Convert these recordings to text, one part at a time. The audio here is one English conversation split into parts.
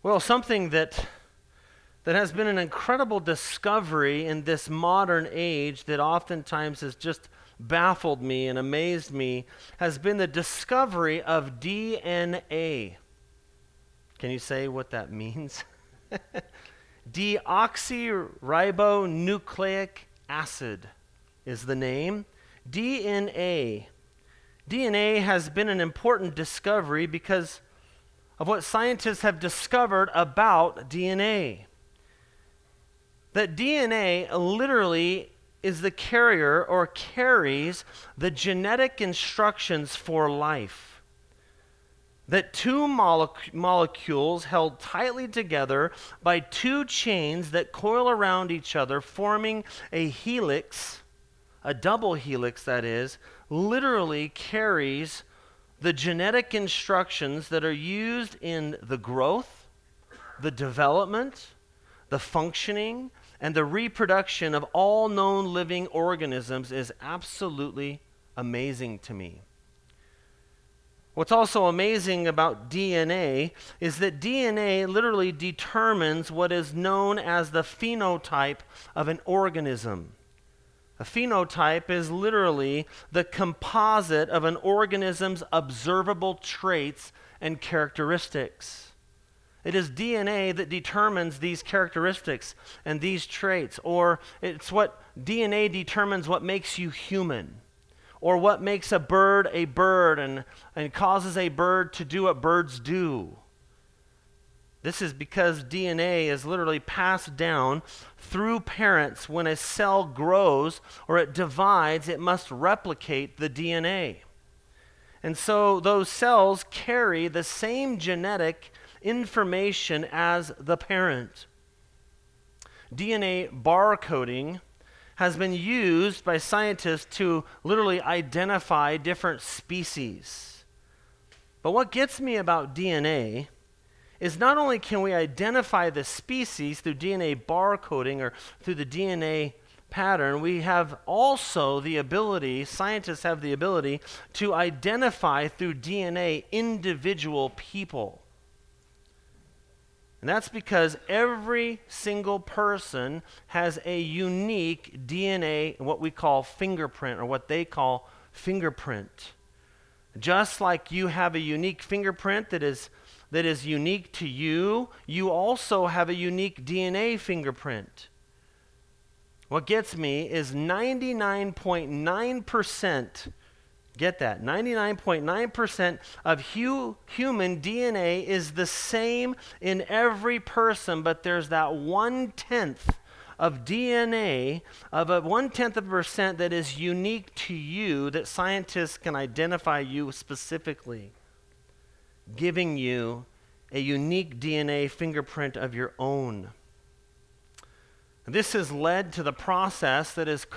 Well, something that has been an incredible discovery in this modern age that oftentimes has just baffled me and amazed me has been the discovery of DNA. Can you say what that means? Deoxyribonucleic acid is the name. DNA. DNA has been an important discovery because of what scientists have discovered about DNA. That DNA literally is the carrier or carries the genetic instructions for life. That two molecules held tightly together by two chains that coil around each other, forming a helix, a double helix that is, literally carries the genetic instructions that are used in the growth, the development, the functioning, and the reproduction of all known living organisms is absolutely amazing to me. What's also amazing about DNA is that DNA literally determines what is known as the phenotype of an organism. A phenotype is literally the composite of an organism's observable traits and characteristics. It is DNA that determines these characteristics and these traits, or it's what DNA determines what makes you human, or what makes a bird and causes a bird to do what birds do. This is because DNA is literally passed down through parents. When a cell grows or it divides, it must replicate the DNA. And so those cells carry the same genetic information as the parent. DNA barcoding has been used by scientists to literally identify different species. But what gets me about DNA is not only can we identify the species through DNA barcoding or through the DNA pattern, we have also the ability, scientists have the ability, to identify through DNA individual people. And that's because every single person has a unique DNA, what we call fingerprint, or what they call fingerprint. Just like you have a unique fingerprint that is unique to you, you also have a unique DNA fingerprint. What gets me is 99.9%, get that, 99.9% of human DNA is the same in every person, but there's that 1/10 of DNA, of a 1/10 of a percent that is unique to you, that scientists can identify you specifically, giving you a unique DNA fingerprint of your own. This has led to the process that is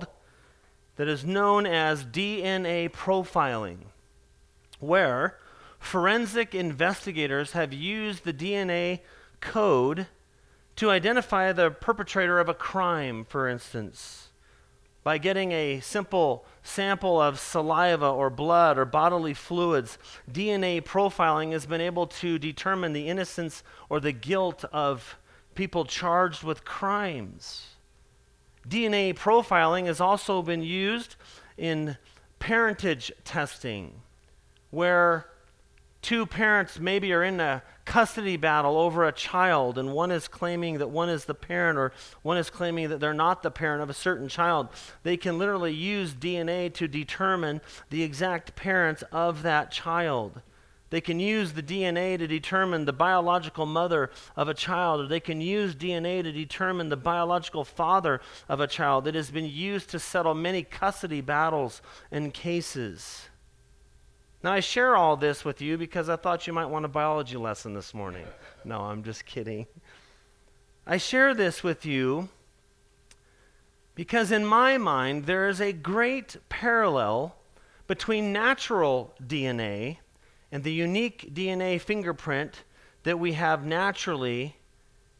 known as DNA profiling, where forensic investigators have used the DNA code to identify the perpetrator of a crime, for instance, by getting a simple sample of saliva or blood or bodily fluids. DNA profiling has been able to determine the innocence or the guilt of people charged with crimes. DNA profiling has also been used in parentage testing, where two parents maybe are in a custody battle over a child, and one is claiming that one is the parent, or one is claiming that they're not the parent of a certain child. They can literally use DNA to determine the exact parents of that child. They can use the DNA to determine the biological mother of a child, or they can use DNA to determine the biological father of a child. It has been used to settle many custody battles and cases. Now, I share all this with you because I thought you might want a biology lesson this morning. No, I'm just kidding. I share this with you because in my mind, there is a great parallel between natural DNA and the unique DNA fingerprint that we have naturally,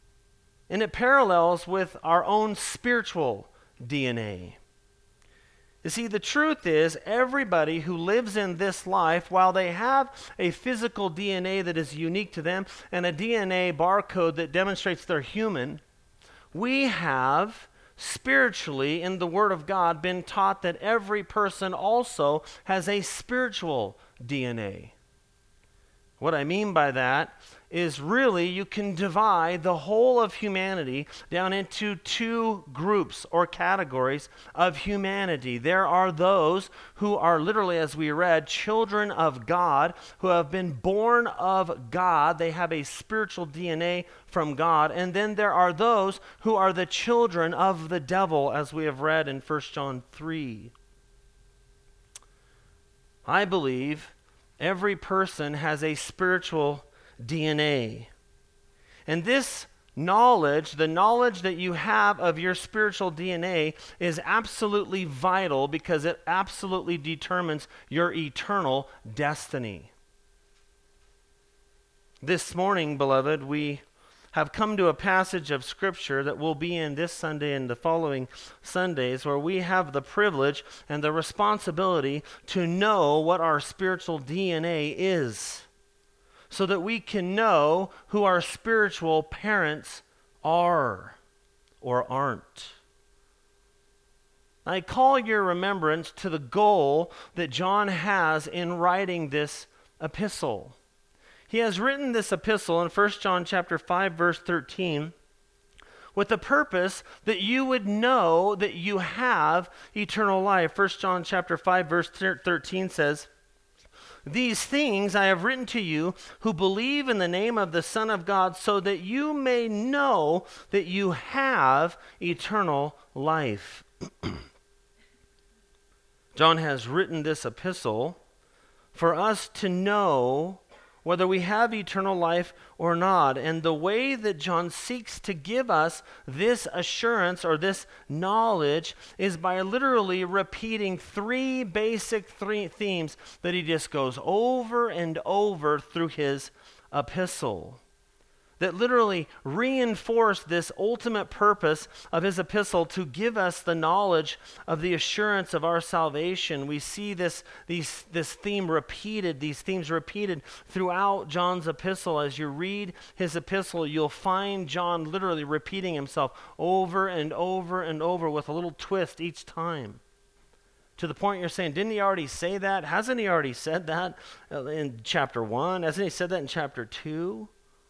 and it parallels with our own spiritual DNA. You see, the truth is, everybody who lives in this life, while they have a physical DNA that is unique to them and a DNA barcode that demonstrates they're human, we have spiritually in the Word of God been taught that every person also has a spiritual DNA. What I mean by that is really you can divide the whole of humanity down into two groups or categories of humanity. There are those who are literally, as we read, children of God, who have been born of God. They have a spiritual DNA from God. And then there are those who are the children of the devil, as we have read in 1 John 3. I believe every person has a spiritual DNA. And this knowledge, the knowledge that you have of your spiritual DNA, is absolutely vital because it absolutely determines your eternal destiny. This morning, beloved, we have come to a passage of Scripture that will be in this Sunday and the following Sundays, where we have the privilege and the responsibility to know what our spiritual DNA is, so that we can know who our spiritual parents are or aren't. I call your remembrance to the goal that John has in writing this epistle. He has written this epistle in 1 John chapter 5, verse 13, with the purpose that you would know that you have eternal life. 1 John chapter 5, verse 13 says, "These things I have written to you who believe in the name of the Son of God, so that you may know that you have eternal life." John has written this epistle for us to know whether we have eternal life or not. And the way that John seeks to give us this assurance or this knowledge is by literally repeating three basic themes that he just goes over and over through his epistle, that literally reinforce this ultimate purpose of his epistle to give us the knowledge of the assurance of our salvation. We see this themes repeated throughout John's epistle. As you read his epistle, you'll find John literally repeating himself over and over and over with a little twist each time. To the point you're saying, didn't he already say that? Hasn't he already said that in chapter 1? Hasn't he said that in chapter 2?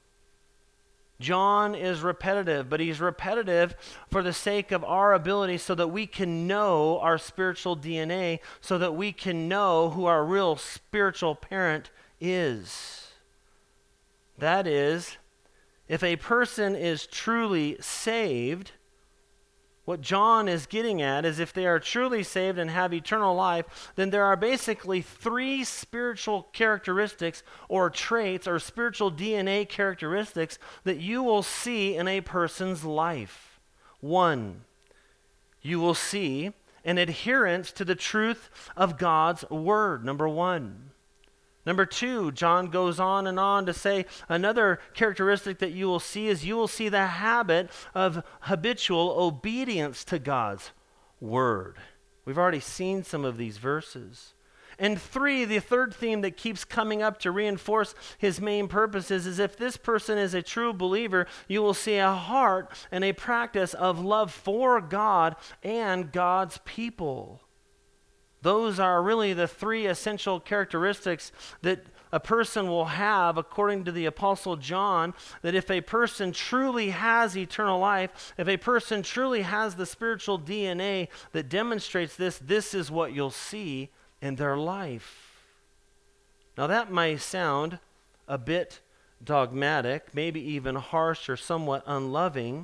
John is repetitive, but he's repetitive for the sake of our ability so that we can know our spiritual DNA, so that we can know who our real spiritual parent is. That is, if a person is truly saved, what John is getting at is if they are truly saved and have eternal life, then there are basically three spiritual characteristics or traits or spiritual DNA characteristics that you will see in a person's life. One, you will see an adherence to the truth of God's word, number one. Number two, John goes on and on to say another characteristic that you will see is you will see the habit of habitual obedience to God's word. We've already seen some of these verses. And three, the third theme that keeps coming up to reinforce his main purposes is if this person is a true believer, you will see a heart and a practice of love for God and God's people. Those are really the three essential characteristics that a person will have, according to the Apostle John, that if a person truly has eternal life, if a person truly has the spiritual DNA that demonstrates this, this is what you'll see in their life. Now that might sound a bit dogmatic, maybe even harsh or somewhat unloving,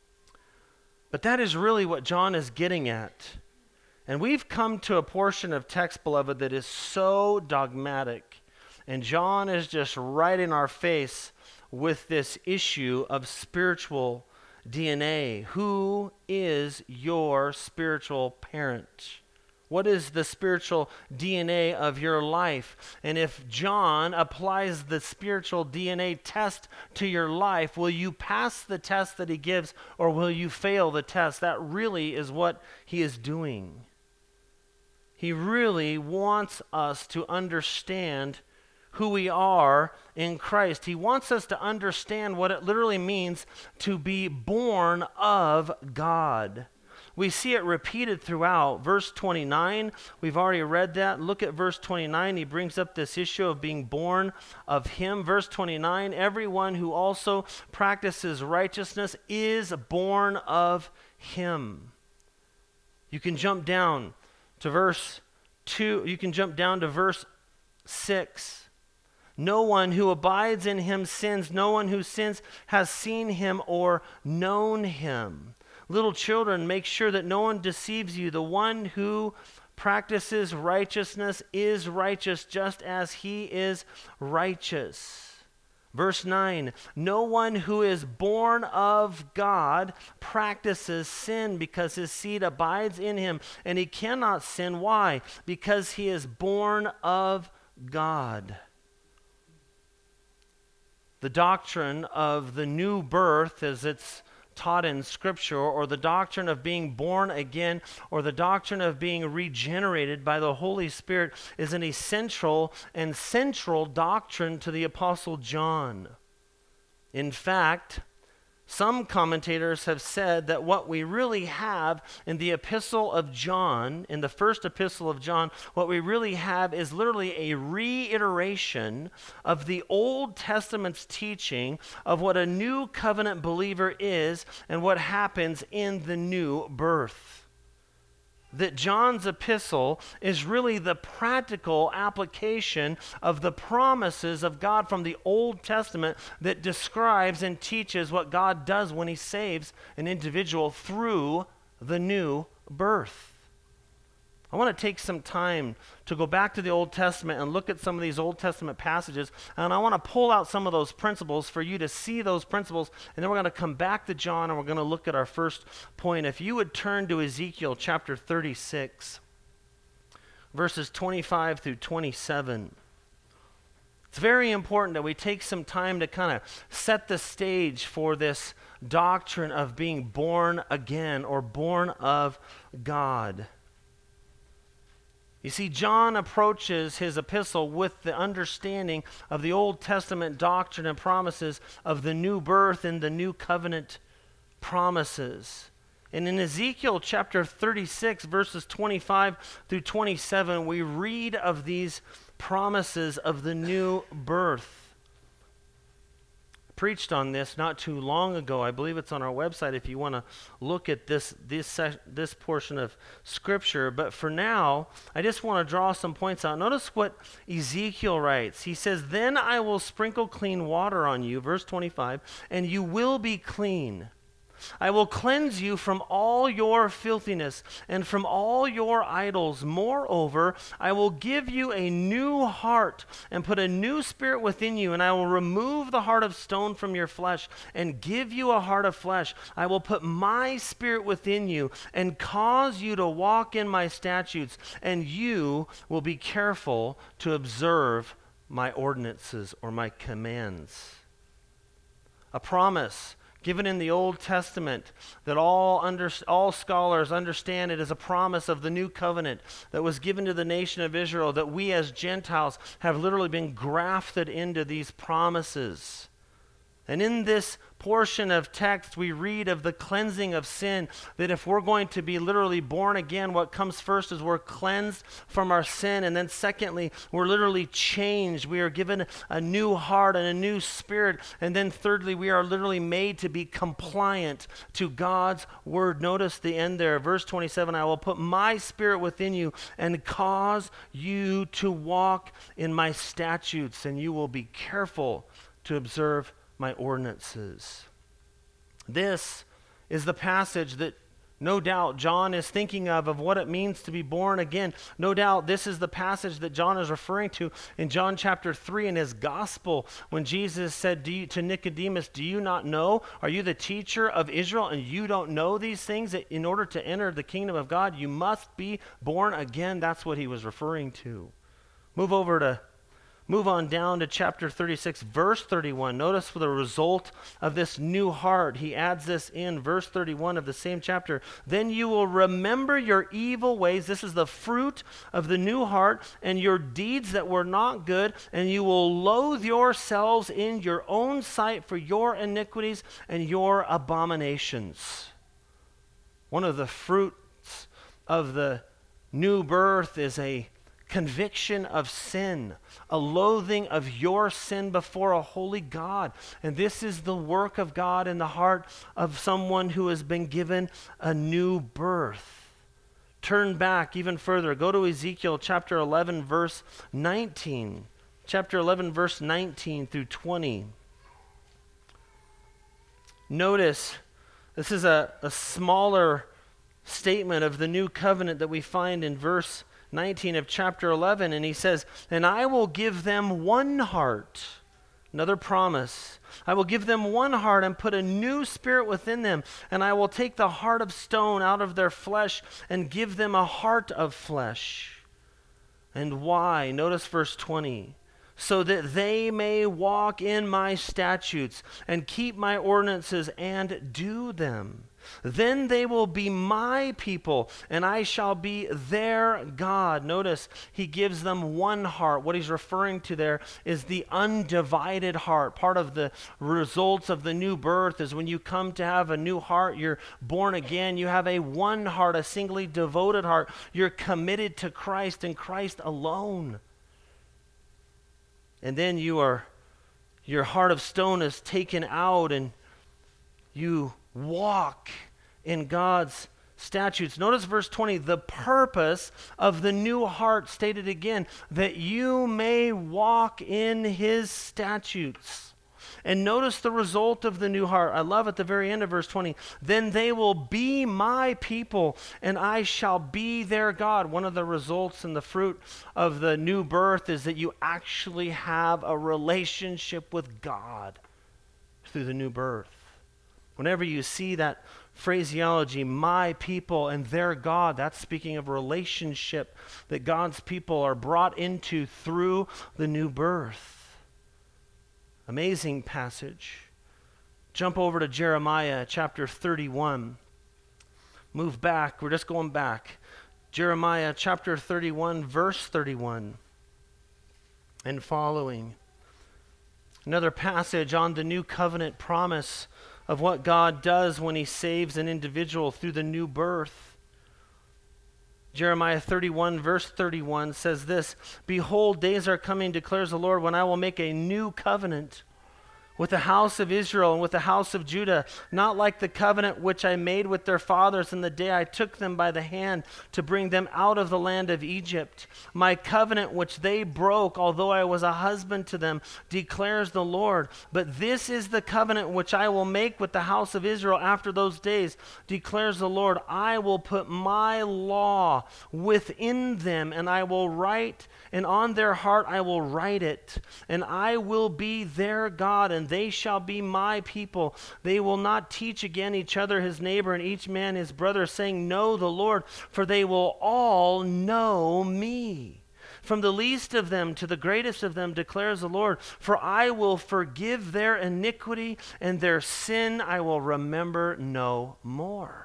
but that is really what John is getting at. And we've come to a portion of text, beloved, that is so dogmatic. And John is just right in our face with this issue of spiritual DNA. Who is your spiritual parent? What is the spiritual DNA of your life? And if John applies the spiritual DNA test to your life, will you pass the test that he gives or will you fail the test? That really is what he is doing. He really wants us to understand who we are in Christ. He wants us to understand what it literally means to be born of God. We see it repeated throughout. Verse 29, we've already read that. Look at verse 29. He brings up this issue of being born of him. Verse 29, everyone who also practices righteousness is born of him. You can jump down to verse 2. You can jump down to verse 6. No one who abides in him sins. No one who sins has seen him or known him. Little children, make sure that no one deceives you. The one who practices righteousness is righteous just as he is righteous. Verse 9, no one who is born of God practices sin because his seed abides in him, and he cannot sin. Why? Because he is born of God. The doctrine of the new birth, as it's taught in Scripture, or the doctrine of being born again, or the doctrine of being regenerated by the Holy Spirit, is an essential and central doctrine to the Apostle John. In fact, some commentators have said that what we really have in the epistle of John, in the first epistle of John, what we really have is literally a reiteration of the Old Testament's teaching of what a new covenant believer is and what happens in the new birth. That John's epistle is really the practical application of the promises of God from the Old Testament that describes and teaches what God does when he saves an individual through the new birth. I want to take some time to go back to the Old Testament and look at some of these Old Testament passages, and I want to pull out some of those principles for you to see those principles, and then we're going to come back to John and we're going to look at our first point. If you would turn to Ezekiel chapter 36, verses 25 through 27. It's very important that we take some time to kind of set the stage for this doctrine of being born again or born of God. You see, John approaches his epistle with the understanding of the Old Testament doctrine and promises of the new birth and the new covenant promises. And in Ezekiel chapter 36, verses 25 through 27, we read of these promises of the new birth. Preached on this not too long ago. I believe it's on our website if you want to look at this portion of Scripture. But for now, I just want to draw some points out. Notice what Ezekiel writes. He says, "Then I will sprinkle clean water on you," verse 25, "and you will be clean. I will cleanse you from all your filthiness and from all your idols. Moreover, I will give you a new heart and put a new spirit within you, and I will remove the heart of stone from your flesh and give you a heart of flesh. I will put my spirit within you and cause you to walk in my statutes, and you will be careful to observe my ordinances," or my commands. A promise given in the Old Testament that all scholars understand it as a promise of the new covenant that was given to the nation of Israel, that we as Gentiles have literally been grafted into these promises. And in this portion of text, we read of the cleansing of sin, that if we're going to be literally born again, what comes first is we're cleansed from our sin, and then secondly, we're literally changed. We are given a new heart and a new spirit, and then thirdly, we are literally made to be compliant to God's word. Notice the end there, verse 27, "I will put my spirit within you and cause you to walk in my statutes, and you will be careful to observe my ordinances." This is the passage that no doubt John is thinking of what it means to be born again. No doubt this is the passage that John is referring to in John chapter 3 in his gospel, when Jesus said to Nicodemus, "Do you not know? Are you the teacher of Israel and you don't know these things? That in order to enter the kingdom of God, you must be born again." That's what he was referring to. Move over Move on down to chapter 36, verse 31. Notice for the result of this new heart. He adds this in verse 31 of the same chapter. Then you will remember your evil ways. This is the fruit of the new heart, and your deeds that were not good, and you will loathe yourselves in your own sight for your iniquities and your abominations. One of the fruits of the new birth is a conviction of sin, a loathing of your sin before a holy God. And this is the work of God in the heart of someone who has been given a new birth. Turn back even further. Go to Ezekiel chapter 11, verse 19. Chapter 11, verse 19 through 20. Notice, this is a smaller statement of the new covenant that we find in verse 19 of chapter 11, and he says, and I will give them one heart. Another promise. I will give them one heart and put a new spirit within them, and I will take the heart of stone out of their flesh and give them a heart of flesh. And why? Notice verse 20. So that they may walk in my statutes and keep my ordinances and do them. Then they will be my people, and I shall be their God. Notice he gives them one heart. What he's referring to there is the undivided heart. Part of the results of the new birth is when you come to have a new heart, you're born again, you have a one heart, a singly devoted heart. You're committed to Christ and Christ alone. And then your heart of stone is taken out and you walk in God's statutes. Notice verse 20, the purpose of the new heart stated again, that you may walk in his statutes. And notice the result of the new heart. I love at the very end of verse 20, then they will be my people and I shall be their God. One of the results and the fruit of the new birth is that you actually have a relationship with God through the new birth. Whenever you see that phraseology, my people and their God, that's speaking of a relationship that God's people are brought into through the new birth. Amazing passage. Jump over to Jeremiah chapter 31. Move back. We're just going back. Jeremiah chapter 31, verse 31 and following. Another passage on the new covenant promise of what God does when he saves an individual through the new birth. Jeremiah 31, verse 31 says this, behold, days are coming, declares the Lord, when I will make a new covenant with the house of Israel and with the house of Judah, not like the covenant which I made with their fathers in the day I took them by the hand to bring them out of the land of Egypt. My covenant which they broke, although I was a husband to them, declares the Lord. But this is the covenant which I will make with the house of Israel after those days, declares the Lord. I will put my law within them, and I will write, and on their heart I will write it, and I will be their God, and they shall be my people. They will not teach again each other his neighbor and each man his brother, saying, know the Lord, for they will all know me. From the least of them to the greatest of them, declares the Lord, for I will forgive their iniquity, and their sin I will remember no more.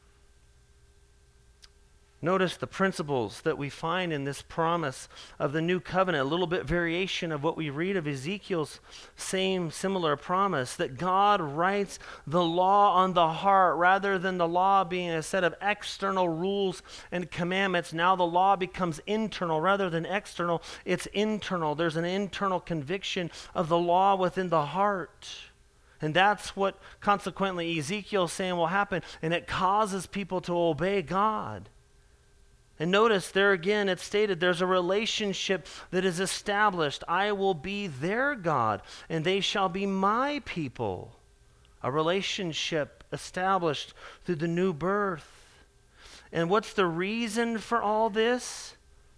Notice the principles that we find in this promise of the new covenant, a little bit variation of what we read of Ezekiel's similar promise, that God writes the law on the heart rather than the law being a set of external rules and commandments. Now the law becomes internal rather than external. It's internal. There's an internal conviction of the law within the heart. And that's what consequently Ezekiel's saying will happen, and it causes people to obey God. And notice there again, it's stated there's a relationship that is established. I will be their God, and they shall be my people. A relationship established through the new birth. And what's the reason for all this?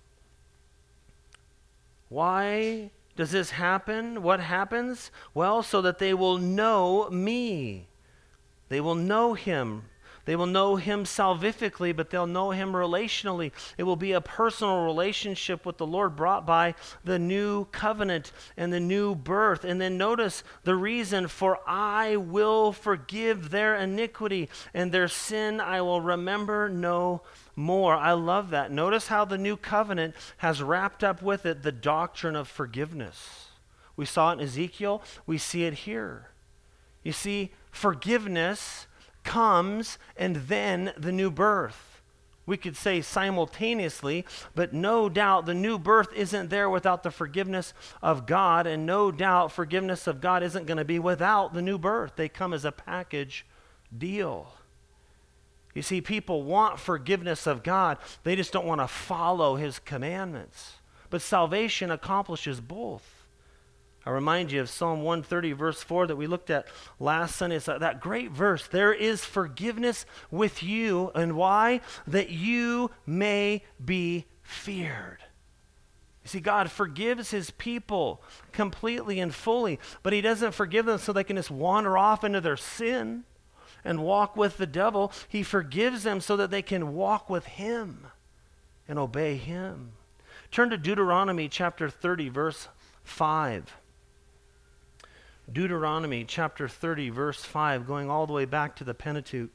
Why does this happen? What happens? Well, so that they will know me. They will know him. They will know him salvifically, but they'll know him relationally. It will be a personal relationship with the Lord brought by the new covenant and the new birth. And then notice the reason: for I will forgive their iniquity, and their sin I will remember no more. I love that. Notice how the new covenant has wrapped up with it the doctrine of forgiveness. We saw it in Ezekiel. We see it here. You see, forgiveness comes and then the new birth. We could say simultaneously, but no doubt the new birth isn't there without the forgiveness of God, and no doubt forgiveness of God isn't going to be without the new birth. They come as a package deal. You see, people want forgiveness of God. They just don't want to follow his commandments. But salvation accomplishes both. I remind you of Psalm 130, verse 4 that we looked at last Sunday. It's that great verse. There is forgiveness with you. And why? That you may be feared. You see, God forgives his people completely and fully, but he doesn't forgive them so they can just wander off into their sin and walk with the devil. He forgives them so that they can walk with him and obey him. Turn to Deuteronomy chapter 30, verse 5. Deuteronomy chapter 30, verse 5, going all the way back to the Pentateuch.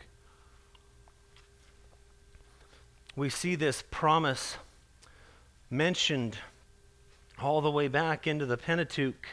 We see this promise mentioned all the way back into the Pentateuch.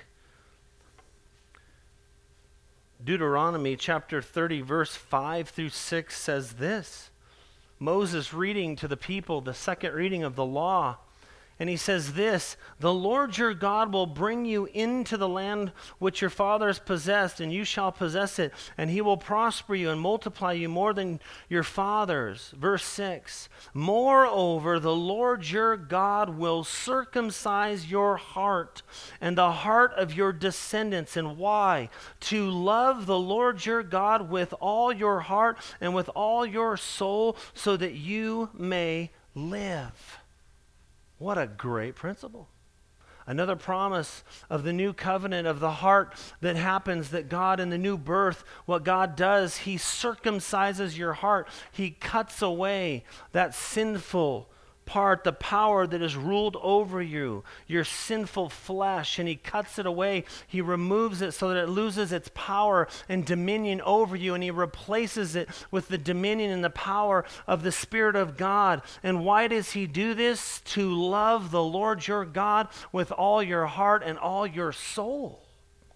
Deuteronomy chapter 30, verse 5 through 6 says this. Moses reading to the people the second reading of the law. And he says this: the Lord your God will bring you into the land which your fathers possessed, and you shall possess it, and he will prosper you and multiply you more than your fathers. Verse 6, moreover, the Lord your God will circumcise your heart and the heart of your descendants. And why? To love the Lord your God with all your heart and with all your soul, so that you may live. What a great principle. Another promise of the new covenant of the heart that happens, that God in the new birth, what God does, he circumcises your heart. He cuts away that sinful part, the power that has ruled over you, your sinful flesh, and he cuts it away. He removes it so that it loses its power and dominion over you, and he replaces it with the dominion and the power of the Spirit of God. And why does he do this? To love the Lord your God with all your heart and all your soul.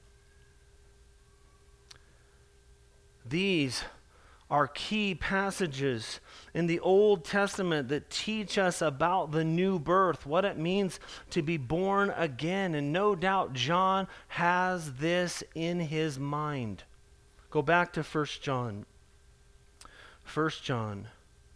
These are key passages in the Old Testament that teach us about the new birth, what it means to be born again. And no doubt John has this in his mind. Go back to 1 John. 1 John.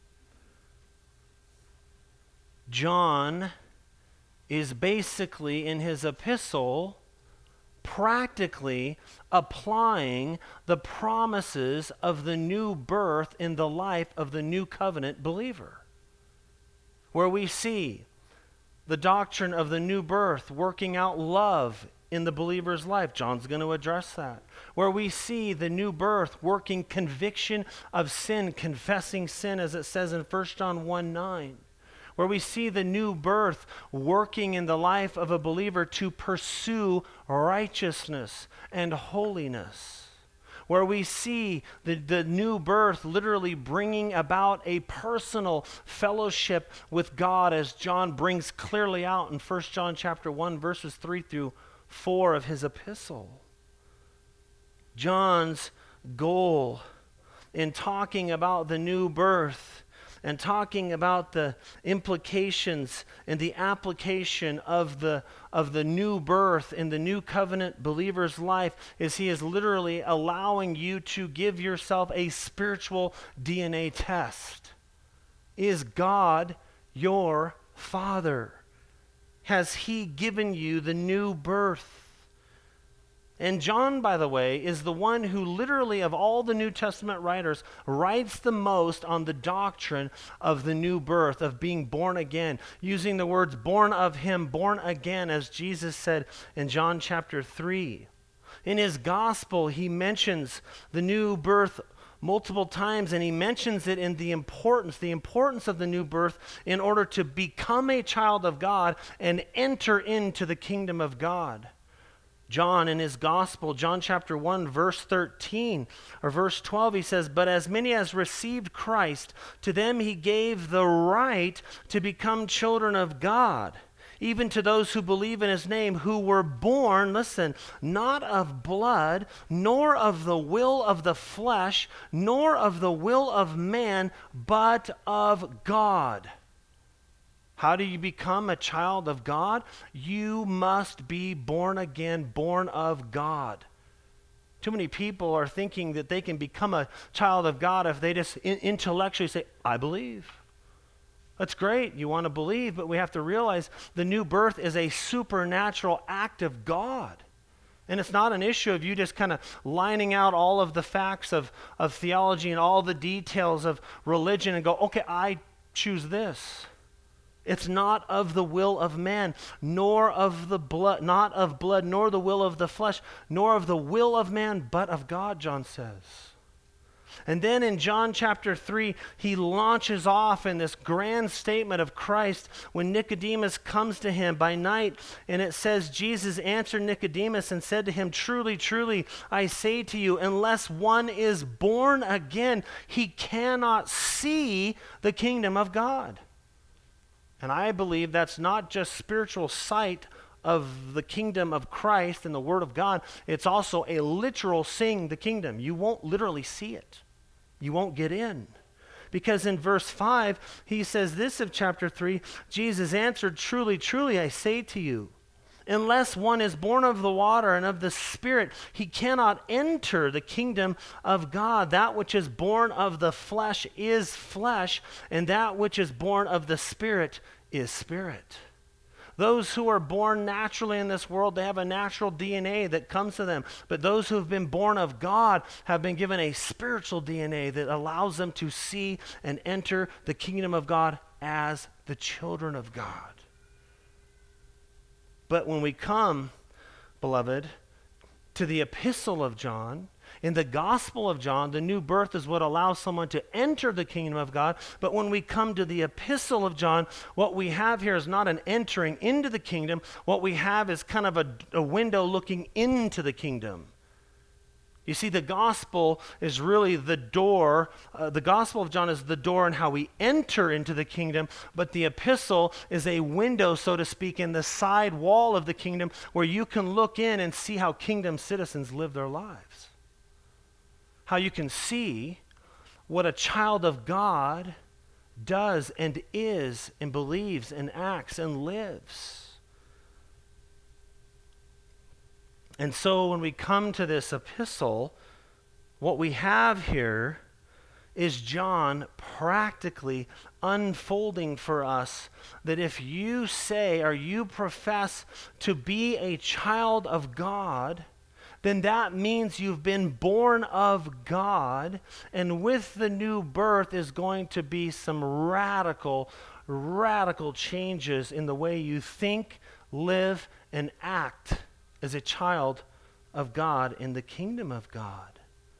John is basically in his epistle practically applying the promises of the new birth in the life of the new covenant believer, where we see the doctrine of the new birth working out love in the believer's life. John's going to address that. Where we see the new birth working conviction of sin, confessing sin, as it says in 1 John 1:9. Where we see the new birth working in the life of a believer to pursue righteousness and holiness. Where we see the new birth literally bringing about a personal fellowship with God, as John brings clearly out in 1 John chapter 1, verses 3 through 4 of his epistle. John's goal in talking about the new birth and talking about the implications and the application of the new birth in the new covenant believer's life is he is literally allowing you to give yourself a spiritual DNA test. Is God your Father? Has he given you the new birth? And John, by the way, is the one who literally, of all the New Testament writers, writes the most on the doctrine of the new birth, of being born again, using the words born of him, born again, as Jesus said in John chapter 3. In his gospel, he mentions the new birth multiple times, and he mentions it in the importance of the new birth in order to become a child of God and enter into the kingdom of God. John in his gospel, John chapter 1, verse 13 or verse 12, he says, "But as many as received Christ, to them he gave the right to become children of God, even to those who believe in his name, who were born," listen, "not of blood, nor of the will of the flesh, nor of the will of man, but of God." How do you become a child of God? You must be born again, born of God. Too many people are thinking that they can become a child of God if they just intellectually say, "I believe." That's great. You want to believe, but we have to realize the new birth is a supernatural act of God. And it's not an issue of you just kind of lining out all of the facts of theology and all the details of religion and go, "Okay, I choose this." It's not of the will of man, nor of the blood, not of blood, nor the will of the flesh, nor of the will of man, but of God, John says. And then in John chapter 3, he launches off in this grand statement of Christ when Nicodemus comes to him by night. And it says, Jesus answered Nicodemus and said to him, "Truly, truly, I say to you, unless one is born again, he cannot see the kingdom of God." And I believe that's not just spiritual sight of the kingdom of Christ and the Word of God. It's also a literal seeing the kingdom. You won't literally see it. You won't get in. Because in verse 5, he says this of chapter 3, Jesus answered, "Truly, truly, I say to you, unless one is born of the water and of the Spirit, he cannot enter the kingdom of God. That which is born of the flesh is flesh, and that which is born of the Spirit is spirit." Those who are born naturally in this world, they have a natural DNA that comes to them. But those who have been born of God have been given a spiritual DNA that allows them to see and enter the kingdom of God as the children of God. But when we come, beloved, to the epistle of John, in the gospel of John, the new birth is what allows someone to enter the kingdom of God. But when we come to the epistle of John, what we have here is not an entering into the kingdom. What we have is kind of a window looking into the kingdom. You see, the gospel is really the door. The gospel of John is the door and how we enter into the kingdom, but the epistle is a window, so to speak, in the side wall of the kingdom where you can look in and see how kingdom citizens live their lives. How you can see what a child of God does and is and believes and acts and lives. And so when we come to this epistle, what we have here is John practically unfolding for us that if you say or you profess to be a child of God, then that means you've been born of God, and with the new birth is going to be some radical changes in the way you think, live, and act as a child of God in the kingdom of God.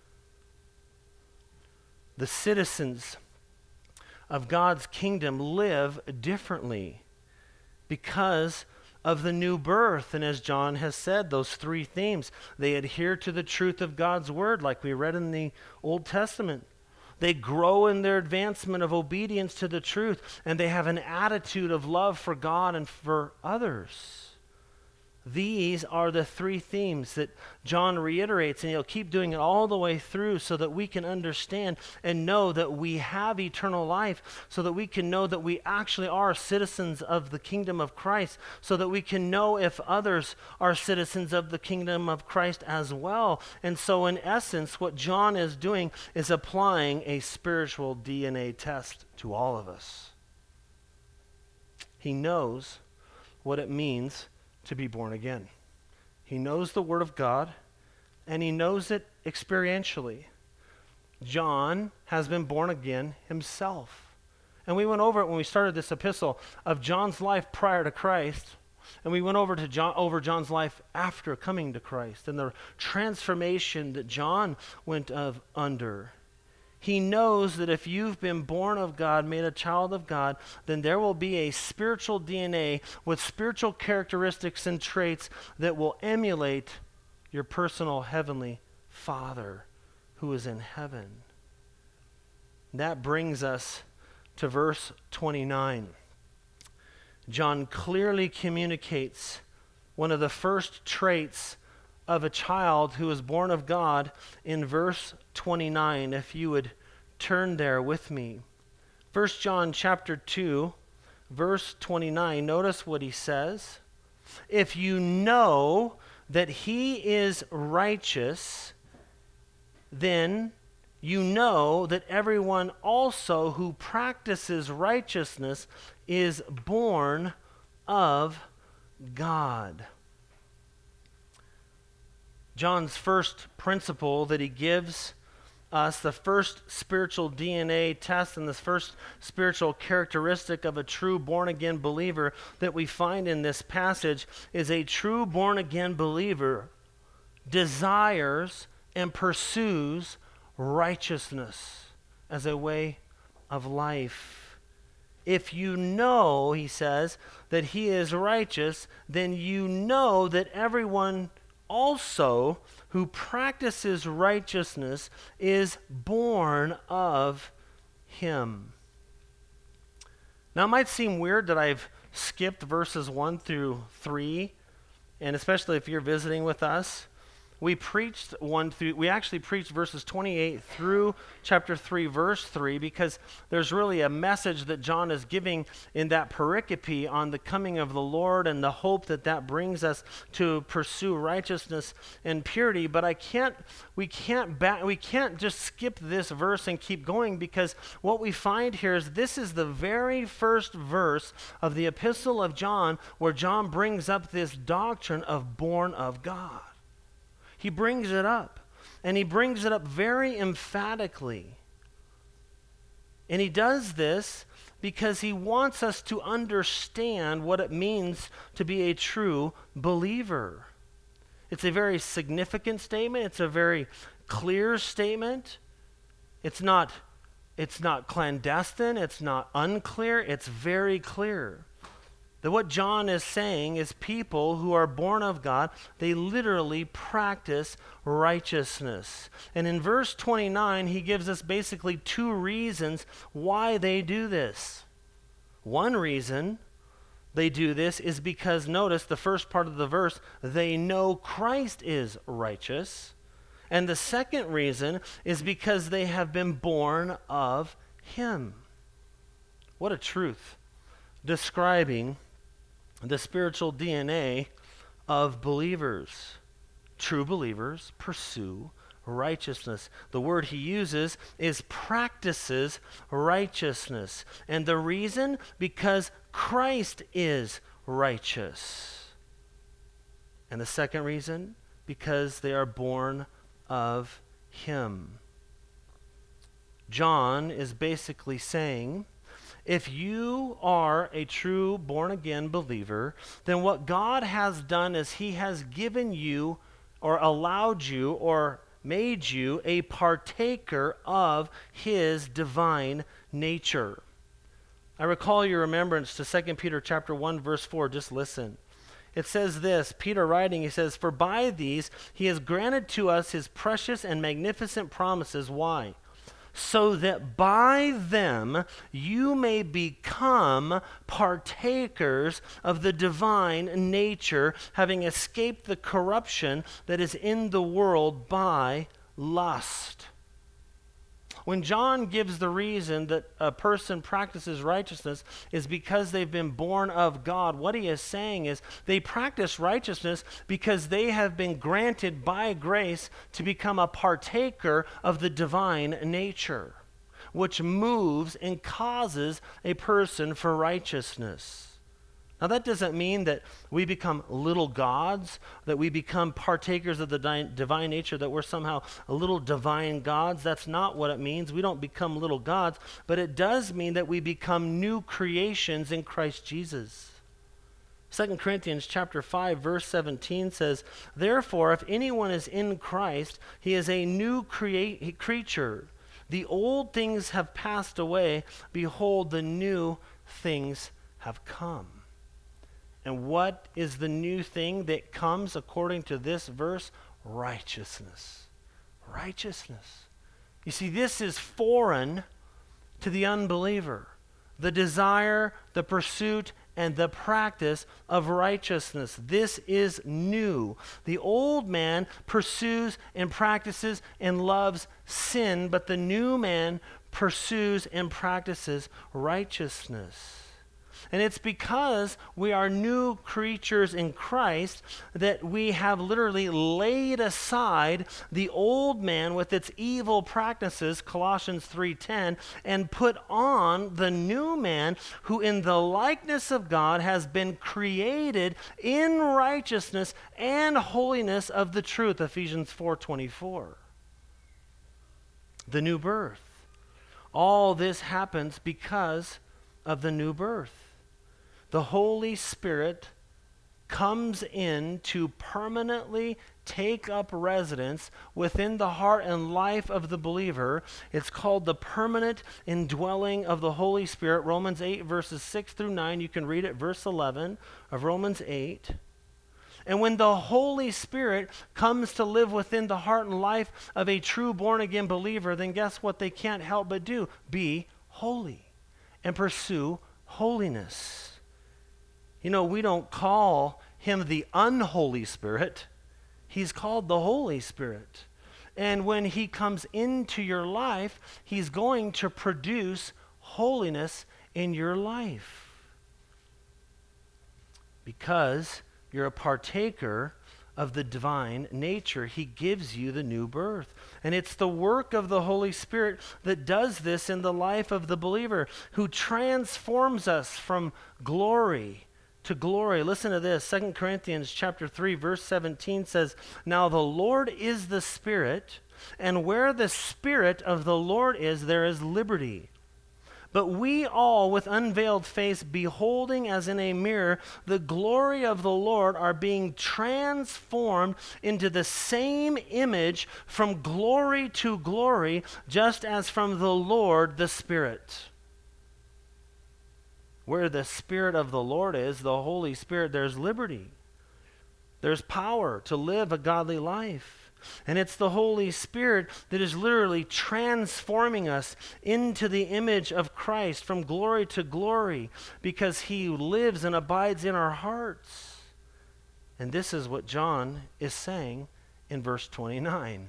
The citizens of God's kingdom live differently because of the new birth. And as John has said, those three themes, they adhere to the truth of God's word, like we read in the Old Testament. They grow in their advancement of obedience to the truth, and they have an attitude of love for God and for others. These are the three themes that John reiterates, and he'll keep doing it all the way through so that we can understand and know that we have eternal life, so that we can know that we actually are citizens of the kingdom of Christ, so that we can know if others are citizens of the kingdom of Christ as well. And so in essence, what John is doing is applying a spiritual DNA test to all of us. He knows what it means to be born again. He knows the Word of God, and he knows it experientially. John has been born again himself. And we went over it when we started this epistle of John's life prior to Christ, and we went over John's life after coming to Christ and the transformation that John went under. He knows that if you've been born of God, made a child of God, then there will be a spiritual DNA with spiritual characteristics and traits that will emulate your personal heavenly Father who is in heaven. That brings us to verse 29. John clearly communicates one of the first traits of a child who is born of God in verse 29. If you would turn there with me. 1 John chapter 2, verse 29. Notice what he says. If you know that he is righteous, then you know that everyone also who practices righteousness is born of God. John's first principle that he gives us, the first spiritual DNA test and this first spiritual characteristic of a true born-again believer that we find in this passage is a true born-again believer desires and pursues righteousness as a way of life. If you know, he says, that he is righteous, then you know that everyone also who practices righteousness is born of him. Now, it might seem weird that I've skipped verses 1 through 3, and especially if you're visiting with us. We actually preached verses 28 through chapter 3, verse 3, because there's really a message that John is giving in that pericope on the coming of the Lord and the hope that that brings us to pursue righteousness and purity. But we can't just skip this verse and keep going, because what we find here is this is the very first verse of the epistle of John where John brings up this doctrine of born of God. He brings it up, and he brings it up very emphatically. And he does this because he wants us to understand what it means to be a true believer. It's a very significant statement. It's a very clear statement. It's not clandestine. It's not unclear. It's very clear. That what John is saying is people who are born of God, they literally practice righteousness. And in verse 29, he gives us basically two reasons why they do this. One reason they do this is because, notice the first part of the verse, they know Christ is righteous. And the second reason is because they have been born of him. What a truth, describing the spiritual DNA of believers. True believers pursue righteousness. The word he uses is practices righteousness. And the reason? Because Christ is righteous. And the second reason? Because they are born of him. John is basically saying, if you are a true born-again believer, then what God has done is he has given you or allowed you or made you a partaker of his divine nature. I recall your remembrance to 2 Peter chapter 1, verse 4. Just listen. It says this, Peter writing, he says, "For by these he has granted to us his precious and magnificent promises." Why? "So that by them you may become partakers of the divine nature, having escaped the corruption that is in the world by lust." When John gives the reason that a person practices righteousness is because they've been born of God, what he is saying is they practice righteousness because they have been granted by grace to become a partaker of the divine nature, which moves and causes a person for righteousness. Now, that doesn't mean that we become little gods, that we become partakers of the divine nature, that we're somehow little divine gods. That's not what it means. We don't become little gods, but it does mean that we become new creations in Christ Jesus. 2 Corinthians chapter 5, verse 17 says, "Therefore, if anyone is in Christ, he is a new creature. The old things have passed away. Behold, the new things have come. And what is the new thing that comes according to this verse? Righteousness. Righteousness. You see, this is foreign to the unbeliever. The desire, the pursuit, and the practice of righteousness. This is new. The old man pursues and practices and loves sin, but the new man pursues and practices righteousness. And it's because we are new creatures in Christ that we have literally laid aside the old man with its evil practices, Colossians 3:10, and put on the new man who in the likeness of God has been created in righteousness and holiness of the truth, Ephesians 4:24. The new birth. All this happens because of the new birth. The Holy Spirit comes in to permanently take up residence within the heart and life of the believer. It's called the permanent indwelling of the Holy Spirit. Romans 8, verses 6 through 9. You can read it, verse 11 of Romans 8. And when the Holy Spirit comes to live within the heart and life of a true born-again believer, then guess what they can't help but do? Be holy and pursue holiness. You know, we don't call him the unholy Spirit. He's called the Holy Spirit. And when he comes into your life, he's going to produce holiness in your life. Because you're a partaker of the divine nature, he gives you the new birth. And it's the work of the Holy Spirit that does this in the life of the believer, who transforms us from glory to glory. Listen to this. 2 Corinthians chapter 3, verse 17 says, "Now the Lord is the Spirit, and where the Spirit of the Lord is, there is liberty. But we all, with unveiled face, beholding as in a mirror the glory of the Lord, are being transformed into the same image from glory to glory, just as from the Lord the Spirit." Where the Spirit of the Lord is, the Holy Spirit, there's liberty. There's power to live a godly life. And it's the Holy Spirit that is literally transforming us into the image of Christ from glory to glory, because he lives and abides in our hearts. And this is what John is saying in verse 29.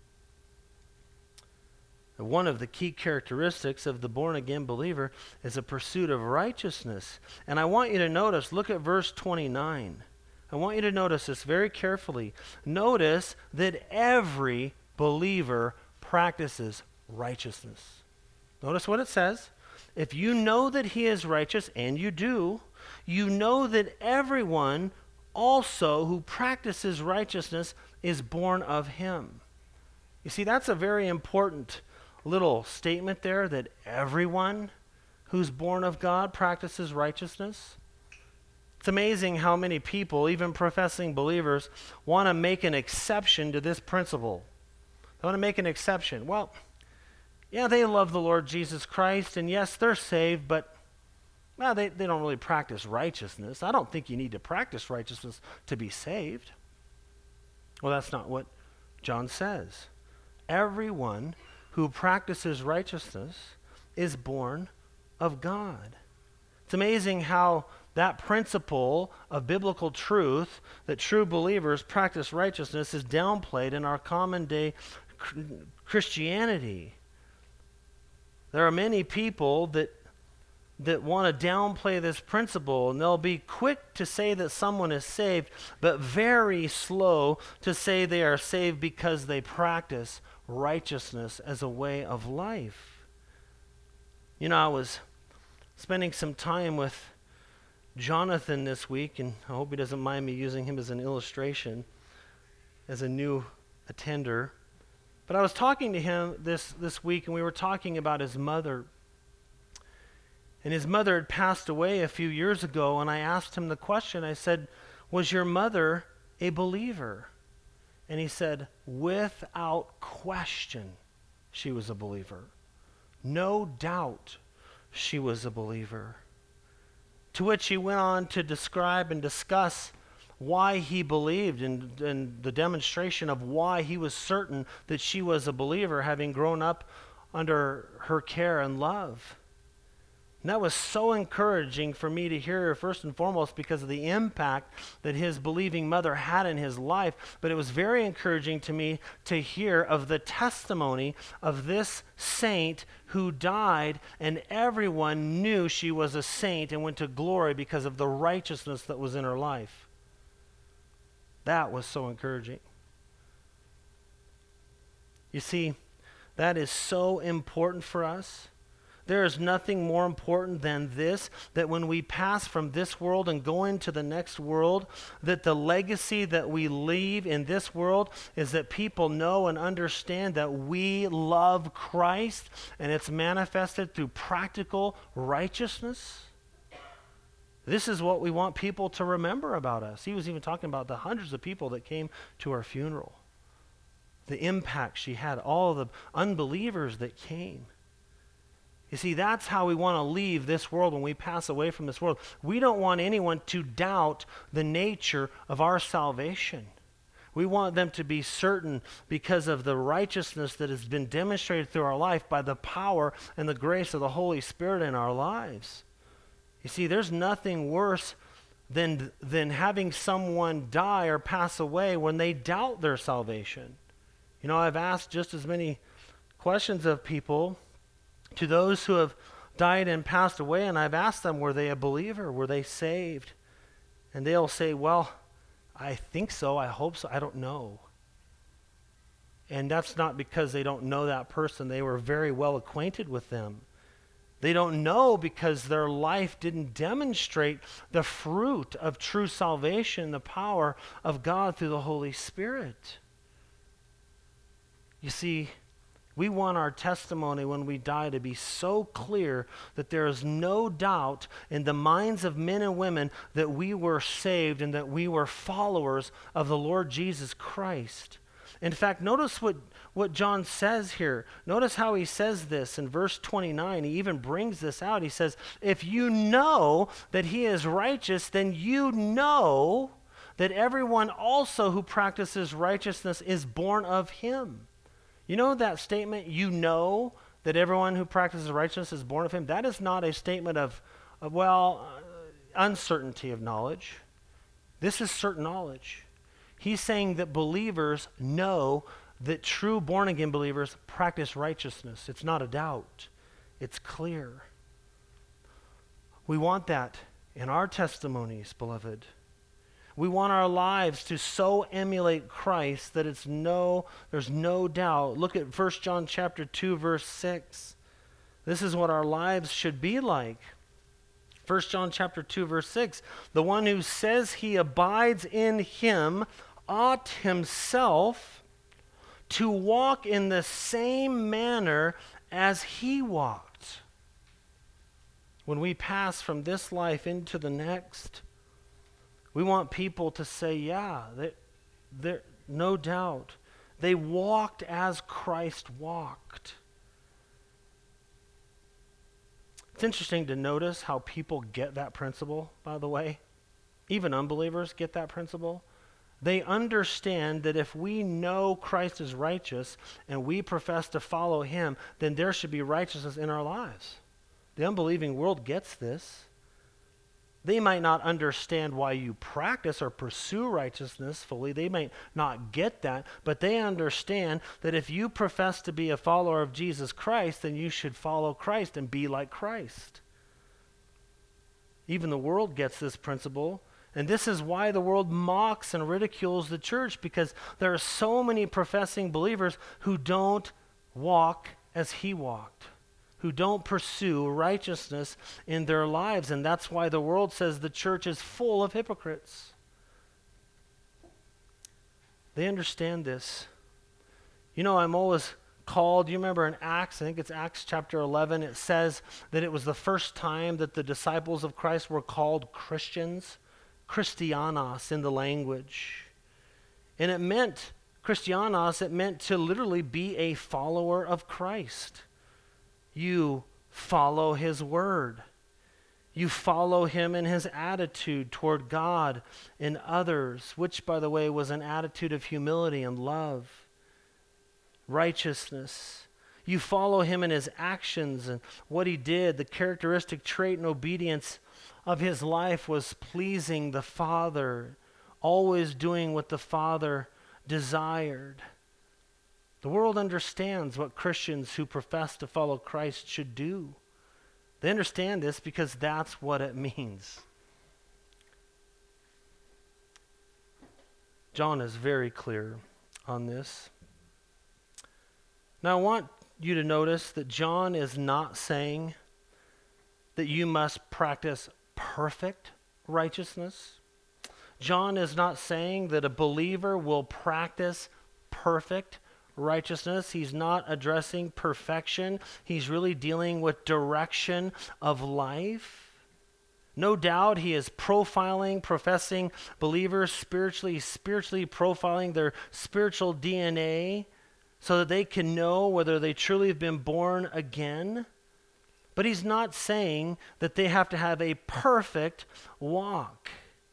One of the key characteristics of the born-again believer is a pursuit of righteousness. And I want you to notice, look at verse 29. I want you to notice this very carefully. Notice that every believer practices righteousness. Notice what it says. If you know that he is righteous, and you do, you know that everyone also who practices righteousness is born of him. You see, that's a very important little statement there, that everyone who's born of God practices righteousness. It's amazing how many people, even professing believers, want to make an exception to this principle. They want to make an exception. Well, yeah, they love the Lord Jesus Christ, and yes, they're saved, but well, they don't really practice righteousness. I don't think you need to practice righteousness to be saved. Well, that's not what John says. Everyone who practices righteousness is born of God. It's amazing how that principle of biblical truth, that true believers practice righteousness, is downplayed in our common day Christianity. There are many people that want to downplay this principle, and they'll be quick to say that someone is saved, but very slow to say they are saved because they practice righteousness as a way of life. You know, I was spending some time with Jonathan this week, and I hope he doesn't mind me using him as an illustration as a new attender. But I was talking to him this week, and we were talking about his mother. And his mother had passed away a few years ago, and I asked him the question. I said, "Was your mother a believer?" And he said, "Without question, she was a believer. No doubt she was a believer. To which he went on to describe and discuss why he believed and the demonstration of why he was certain that she was a believer, having grown up under her care and love. And that was so encouraging for me to hear, first and foremost, because of the impact that his believing mother had in his life. But it was very encouraging to me to hear of the testimony of this saint who died, and everyone knew she was a saint and went to glory because of the righteousness that was in her life. That was so encouraging. You see, that is so important for us. There is nothing more important than this, that when we pass from this world and go into the next world, that the legacy that we leave in this world is that people know and understand that we love Christ, and it's manifested through practical righteousness. This is what we want people to remember about us. He was even talking about the hundreds of people that came to our funeral, the impact she had, all the unbelievers that came. You see, that's how we want to leave this world when we pass away from this world. We don't want anyone to doubt the nature of our salvation. We want them to be certain because of the righteousness that has been demonstrated through our life by the power and the grace of the Holy Spirit in our lives. You see, there's nothing worse than having someone die or pass away when they doubt their salvation. You know, I've asked just as many questions of people to those who have died and passed away, and I've asked them, were they a believer? Were they saved? And they'll say, well, I think so, I hope so, I don't know. And that's not because they don't know that person. They were very well acquainted with them. They don't know because their life didn't demonstrate the fruit of true salvation, the power of God through the Holy Spirit. You see, we want our testimony when we die to be so clear that there is no doubt in the minds of men and women that we were saved and that we were followers of the Lord Jesus Christ. In fact, notice what John says here. Notice how he says this in verse 29. He even brings this out. He says, if you know that he is righteous, then you know that everyone also who practices righteousness is born of him. You know that statement, you know that everyone who practices righteousness is born of him? That is not a statement of uncertainty of knowledge. This is certain knowledge. He's saying that believers know that true born-again believers practice righteousness. It's not a doubt. It's clear. We want that in our testimonies, beloved. We want our lives to so emulate Christ that there's no doubt. Look at 1 John chapter 2, verse 6. This is what our lives should be like. 1 John chapter 2, verse 6. The one who says he abides in him ought himself to walk in the same manner as he walked. When we pass from this life into the next, we want people to say, yeah, no doubt. They walked as Christ walked. It's interesting to notice how people get that principle, by the way. Even unbelievers get that principle. They understand that if we know Christ is righteous and we profess to follow him, then there should be righteousness in our lives. The unbelieving world gets this. They might not understand why you practice or pursue righteousness fully. They might not get that, but they understand that if you profess to be a follower of Jesus Christ, then you should follow Christ and be like Christ. Even the world gets this principle, and this is why the world mocks and ridicules the church, because there are so many professing believers who don't walk as he walked, who don't pursue righteousness in their lives. And that's why the world says the church is full of hypocrites. They understand this. You know, I'm always called, you remember in Acts, I think it's Acts chapter 11, it says that it was the first time that the disciples of Christ were called Christians, Christianos in the language. And it meant Christianos, it meant to literally be a follower of Christ. You follow his word. You follow him in his attitude toward God and others, which, by the way, was an attitude of humility and love, righteousness. You follow him in his actions and what he did. The characteristic trait and obedience of his life was pleasing the Father, always doing what the Father desired. The world understands what Christians who profess to follow Christ should do. They understand this because that's what it means. John is very clear on this. Now I want you to notice that John is not saying that you must practice perfect righteousness. John is not saying that a believer will practice perfect righteousness. He's not addressing perfection. He's really dealing with direction of life. No doubt he is profiling professing believers spiritually profiling their spiritual DNA so that they can know whether they truly have been born again. But he's not saying that they have to have a perfect walk.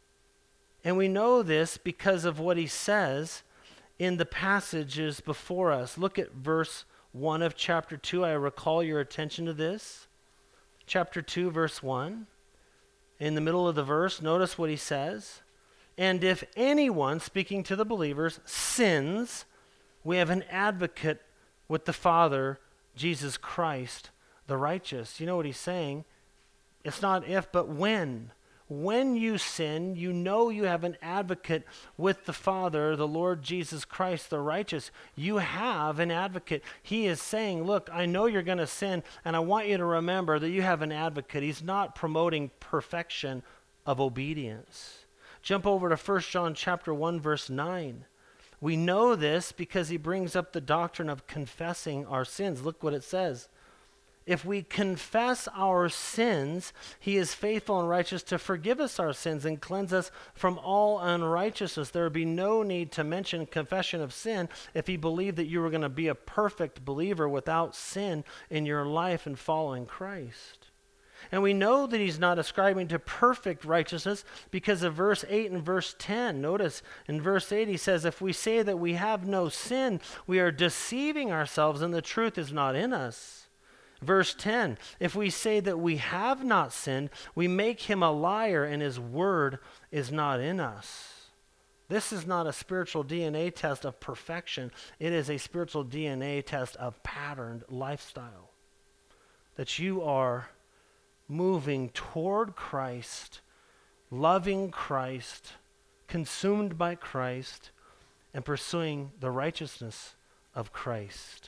And we know this because of what he says in the passages before us. Look at verse 1 of chapter 2. I recall your attention to this. Chapter 2, verse 1. In the middle of the verse, notice what he says. And if anyone, speaking to the believers, sins, we have an advocate with the Father, Jesus Christ, the righteous. You know what he's saying? It's not if, but when. When you sin, you know you have an advocate with the Father, the Lord Jesus Christ, the righteous. You have an advocate. He is saying, look, I know you're going to sin, and I want you to remember that you have an advocate. He's not promoting perfection of obedience. Jump over to 1 John chapter 1, verse 9. We know this because he brings up the doctrine of confessing our sins. Look what it says. If we confess our sins, he is faithful and righteous to forgive us our sins and cleanse us from all unrighteousness. There would be no need to mention confession of sin if he believed that you were going to be a perfect believer without sin in your life and following Christ. And we know that he's not ascribing to perfect righteousness because of verse 8 and verse 10. Notice in verse 8 he says, if we say that we have no sin, we are deceiving ourselves and the truth is not in us. Verse 10, if we say that we have not sinned, we make him a liar and his word is not in us. This is not a spiritual DNA test of perfection. It is a spiritual DNA test of patterned lifestyle. That you are moving toward Christ, loving Christ, consumed by Christ, and pursuing the righteousness of Christ.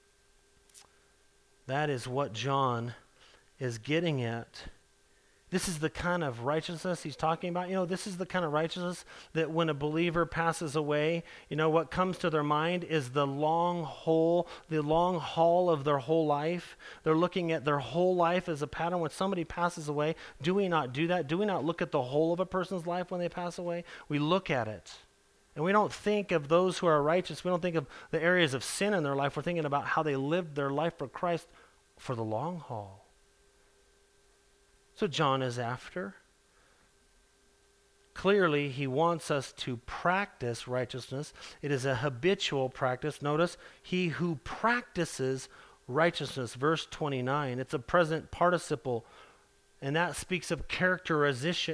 That is what John is getting at. This is the kind of righteousness he's talking about. You know, this is the kind of righteousness that when a believer passes away, you know, what comes to their mind is the long haul of their whole life. They're looking at their whole life as a pattern. When somebody passes away, do we not do that? Do we not look at the whole of a person's life when they pass away? We look at it. And we don't think of those who are righteous. We don't think of the areas of sin in their life. We're thinking about how they lived their life for Christ for the long haul. So John is after. Clearly, he wants us to practice righteousness. It is a habitual practice. Notice, he who practices righteousness, verse 29. It's a present participle, and that speaks of characterized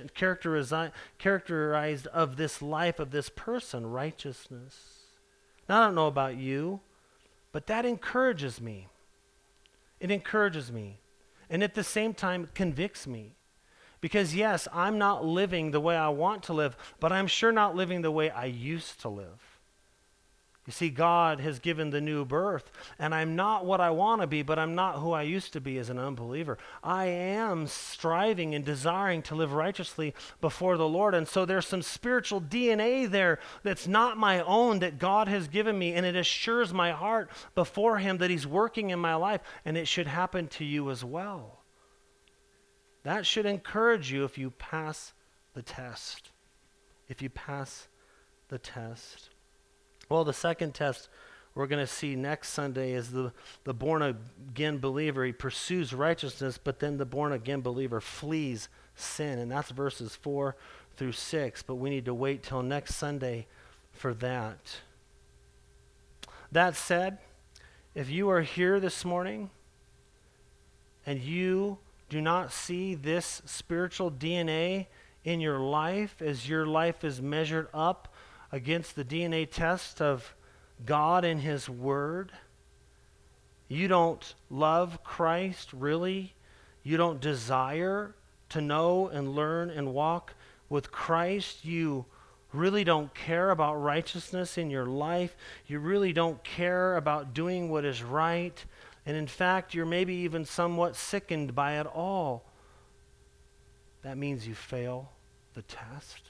of this life of this person, righteousness. Now, I don't know about you, but that encourages me. It encourages me. And at the same time, it convicts me. Because yes, I'm not living the way I want to live, but I'm sure not living the way I used to live. You see, God has given the new birth, and I'm not what I want to be, but I'm not who I used to be as an unbeliever. I am striving and desiring to live righteously before the Lord, and so there's some spiritual DNA there that's not my own that God has given me, and it assures my heart before Him that He's working in my life, and it should happen to you as well. That should encourage you if you pass the test. If you pass the test. Well, the second test we're going to see next Sunday is the born-again believer. He pursues righteousness, but then the born-again believer flees sin. And that's verses 4 through 6. But we need to wait till next Sunday for that. That said, if you are here this morning and you do not see this spiritual DNA in your life as your life is measured up against the DNA test of God and His Word, you don't love Christ really, you don't desire to know and learn and walk with Christ, you really don't care about righteousness in your life, you really don't care about doing what is right, and in fact, you're maybe even somewhat sickened by it all, that means you fail the test.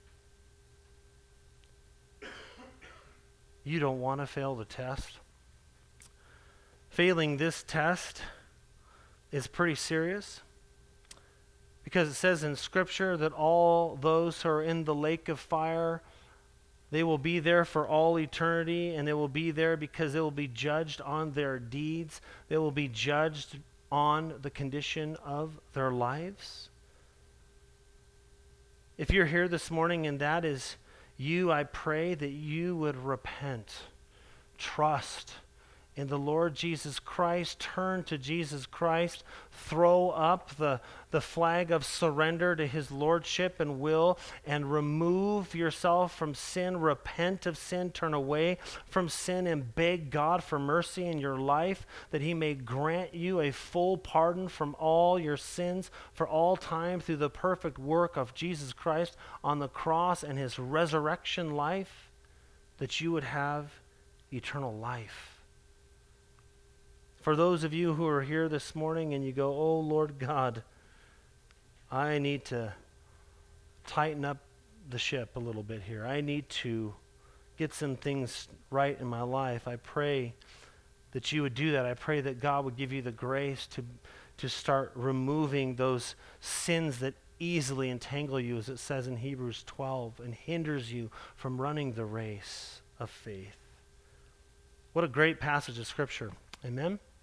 You don't want to fail the test. Failing this test is pretty serious because it says in Scripture that all those who are in the lake of fire, they will be there for all eternity, and they will be there because they will be judged on their deeds. They will be judged on the condition of their lives. If you're here this morning and that is you, I pray that you would repent, trust in the Lord Jesus Christ, turn to Jesus Christ, throw up the flag of surrender to His lordship and will, and remove yourself from sin, repent of sin, turn away from sin, and beg God for mercy in your life, that He may grant you a full pardon from all your sins for all time through the perfect work of Jesus Christ on the cross and His resurrection life, that you would have eternal life. For those of you who are here this morning and you go, oh, Lord God, I need to tighten up the ship a little bit here. I need to get some things right in my life. I pray that you would do that. I pray that God would give you the grace to start removing those sins that easily entangle you, as it says in Hebrews 12, and hinders you from running the race of faith. What a great passage of Scripture. Amen?